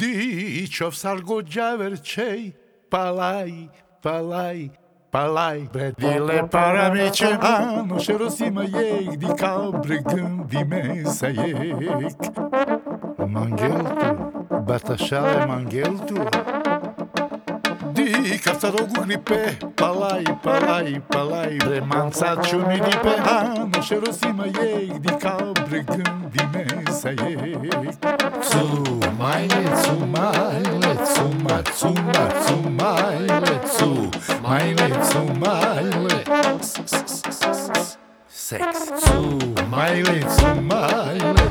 Dici sargoggia vercei, palai, palai, palai. Bredile paramice, nu și rosima ei, di cabre gândi mesa ei. Mangheltu, batașale mangheltu, di cartarogu gripe, palai, palai, palai. Remanța ciumi di pe nu și rosima ei, di cabre gândi mesa ei. Maile, maile, maile, maile, sex. Maile, maile,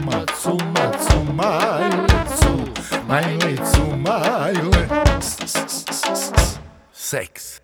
maile, sex.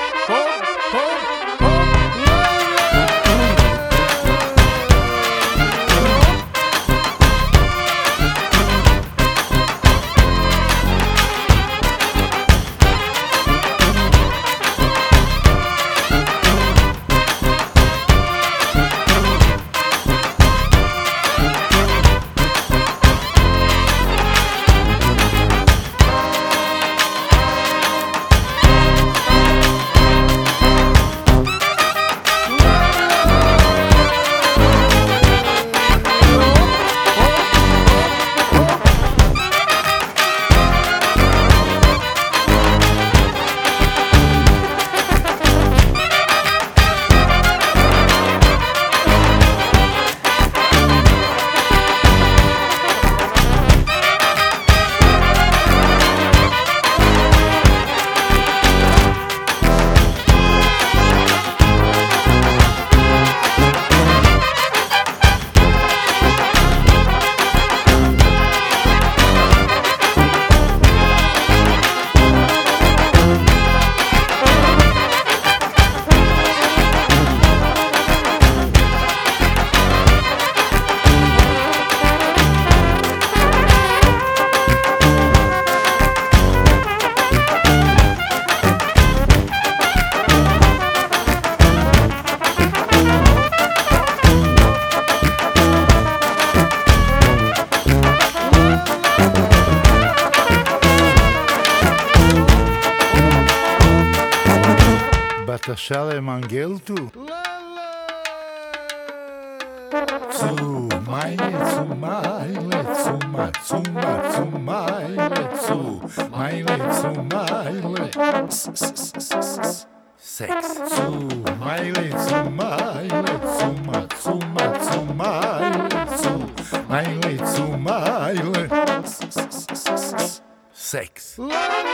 Batașale mangheltu, maile, maile, maile, sex. Maile, maile, maile, sex.